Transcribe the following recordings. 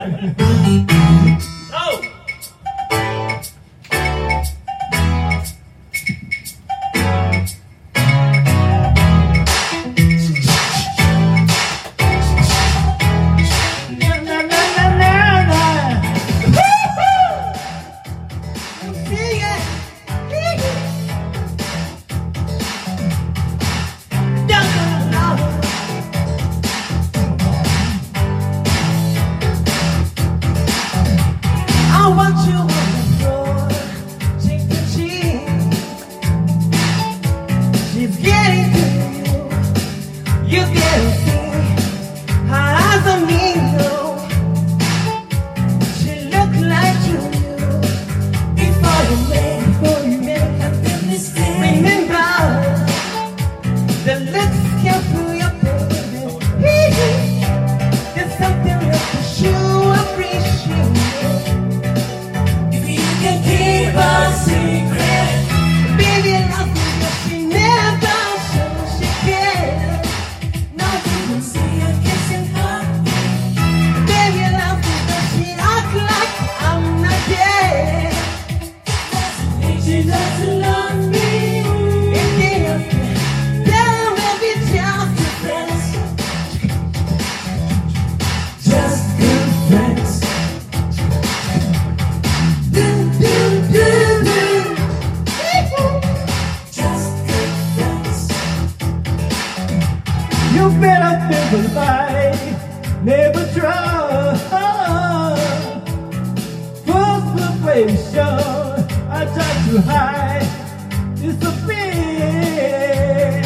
Oh! You better think life, never try. Frustration, I try to hide. It's a pain.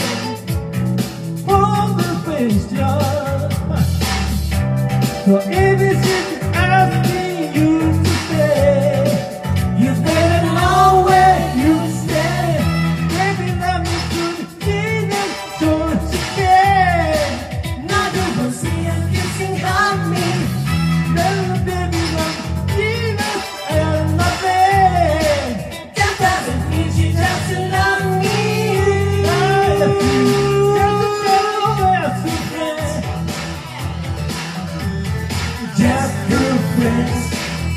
Frustration. So everything asking you to stay, you better know where you stand. Baby, let me do the thing that you can. Now you will see a kissing on me. Little baby, I'm Jesus and my babe. That doesn't mean she doesn't love me. Just good friends.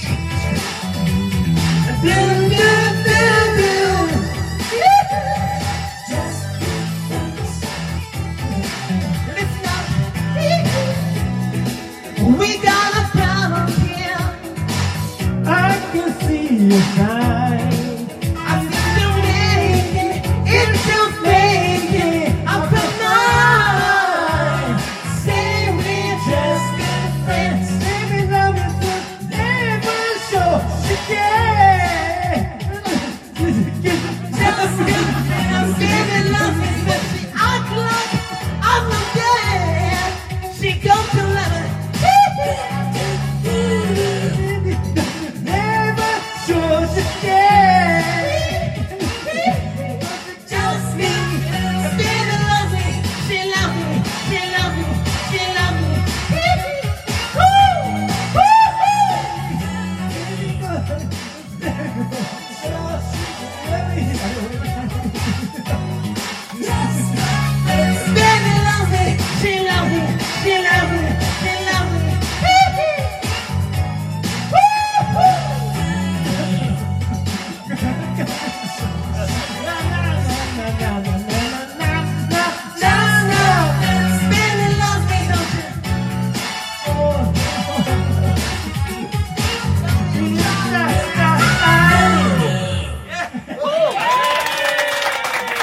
Do, do, do, do. Just good friends. Listen up. We got a problem here. I can see you now.